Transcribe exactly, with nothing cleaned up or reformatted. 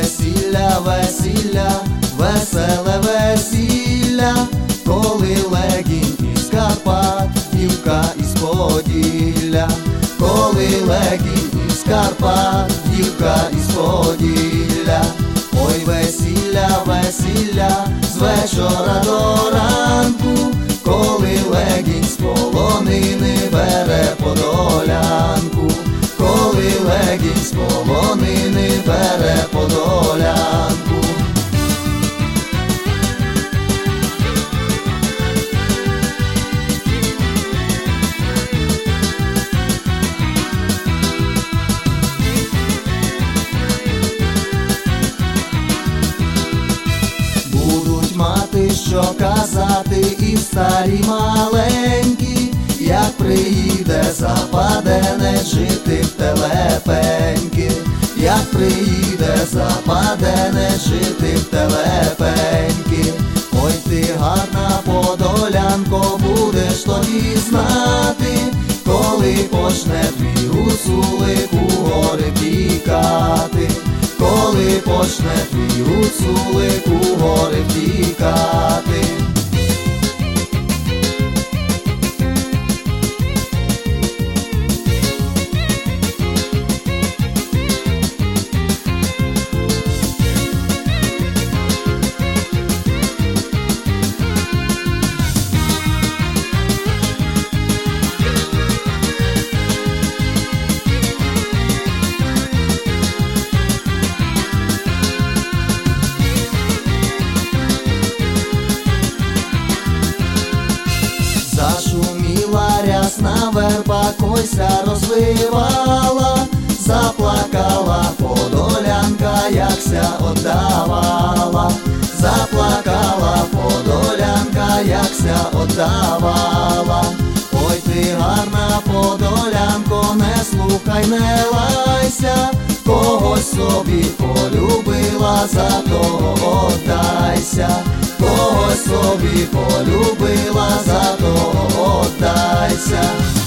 весілля, весілля, веселе весілля, коли легінь із Карпат, дівка із Поділля, коли легінь із Карпат, дівка із Поділля. Ой, весілля, весілля, з вечора до ранку, коли легінь з полонини бере подолянку, коли легінь з полонини бере подолянку. Будуть мати що казати і старі маленькі, як приїде западенець жити в Телепеньки, як приїде западенець жити в Телепеньки. Ой, ти гарна подолянко, будеш тоді знати, коли почне твій гуцулик у гори втікати, коли почне твій гуцулик у гори втікати. Зашуміла рясна верба, койся розливала, заплакала подолянка, якся отдавала, заплакала подолянка, якся отдавала. Ой, ти гарна подолянко, не слухай, не лайся, когось собі полюбила, за того отдайся, когось собі полюбила, за того отдайся.